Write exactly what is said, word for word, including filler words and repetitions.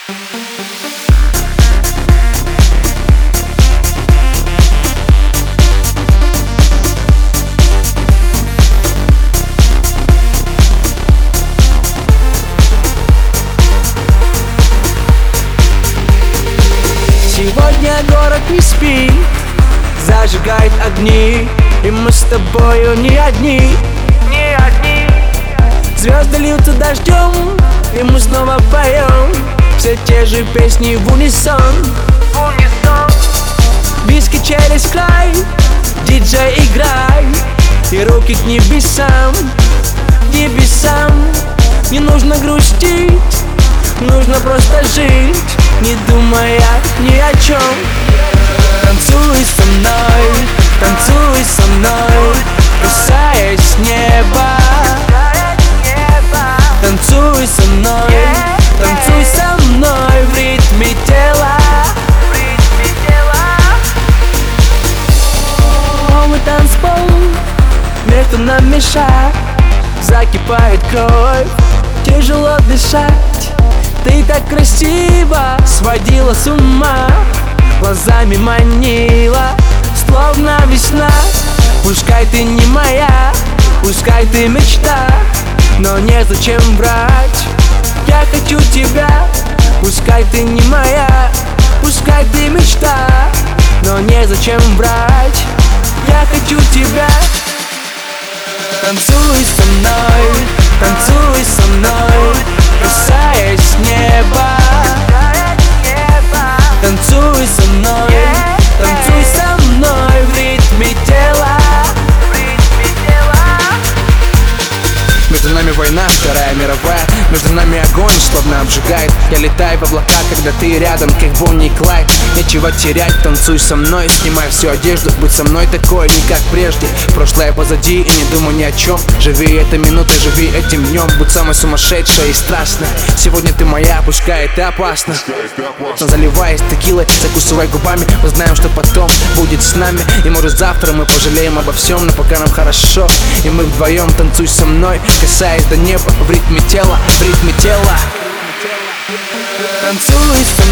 Сегодня город не спит, зажигает огни, и мы с тобою не одни, не одни. Звезды льются дождем, и мы снова поем все те же песни в унисон, в унисон. Виски через край, диджей играй, и руки к небесам, к небесам. Не нужно грустить, нужно просто жить, не думая ни о чем. Танцуй со мной, танцуй со мной, касаясь неба. Танцуй со мной, танцуй со мной в ритме тела. Новый танцпол, между нами шаг, закипает кровь, тяжело дышать. Ты так красиво сводила с ума, глазами манила, словно весна. Пускай ты не моя, пускай ты мечта, но незачем врать, я хочу тебя. Пускай ты не моя, пускай ты мечта, но незачем врать, я хочу тебя. Танцуй со мной, танцуй со мной, касаясь неба. Танцуй со мной, танцуй со мной в ритме тела. Между нами война, Вторая мировая, между нами огонь, словно обжигает. Я летаю в облака, когда ты рядом, как Бонни и Клайд. Нечего терять, танцуй со мной, снимай всю одежду, будь со мной такой, не как прежде. Прошлое позади и не думай ни о чем. Живи этой минутой, живи этим днем, будь самой сумасшедшей и страстной. Сегодня ты моя, пускай это опасно, но заливаясь текилой, закусывай губами. Мы знаем, что потом будет с нами, и может завтра мы пожалеем обо всем, но пока нам хорошо, и мы вдвоем. Танцуй со мной, касаясь до неба, в ритме тела, в ритме тела. Танцуй со